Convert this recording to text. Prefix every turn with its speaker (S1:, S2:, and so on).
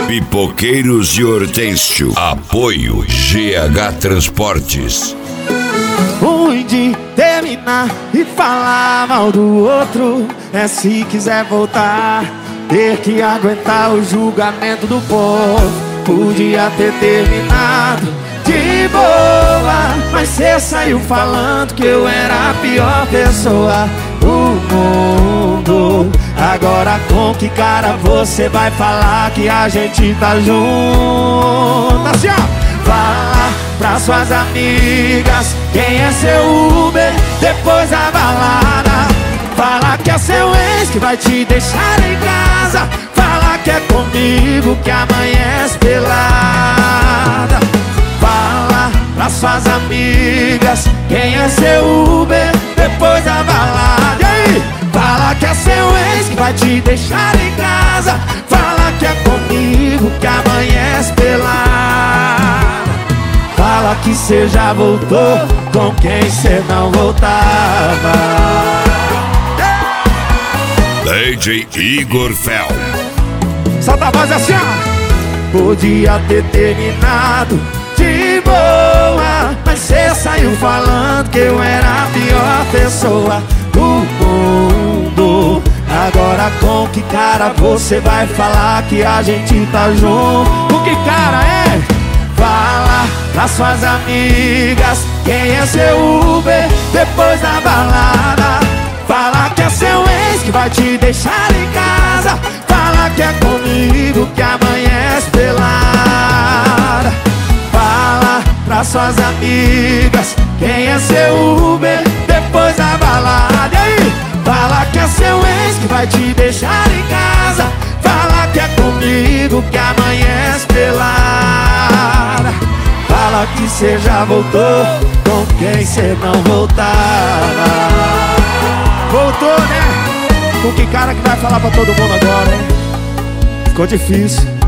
S1: Pipoqueiros e Hortêncio. Apoio GH Transportes.
S2: Ruim de terminar e falar mal do outro é se quiser voltar, ter que aguentar o julgamento do povo. Podia ter terminado de boa, mas cê saiu falando que eu era a pior pessoa do mundo. Agora com que cara você vai falar que a gente tá junto? Assim, ó. Fala pra suas amigas quem é seu Uber depois da balada. Fala que é seu ex que vai te deixar em casa. Fala que é comigo que amanhece pelada. Fala pra suas amigas quem é seu Uber depois da balada. E aí? Fala que é seu ex que vai te deixar em casa. Fala que é comigo que amanhece pelada. Fala que cê já voltou com quem cê não voltava.
S1: DJ Igor Fel.
S2: Solta a voz assim, ó. Podia ter terminado de boa, mas cê saiu falando que eu era a pior pessoa do mundo. Agora com que cara você vai falar que a gente tá junto? Com que cara é? Fala pras suas amigas quem é seu Uber depois da balada. Fala que é seu ex que vai te deixar em casa. Fala que é comigo que amanhece pelada. Fala pras suas amigas quem é seu Uber depois da balada. E aí? Fala que é seu ex que vai te deixar em casa. Fala que é comigo que amanhece pelada. Fala que cê já voltou com quem cê não voltava. Voltou, né? Com que cara que vai falar pra todo mundo agora, hein? Ficou difícil.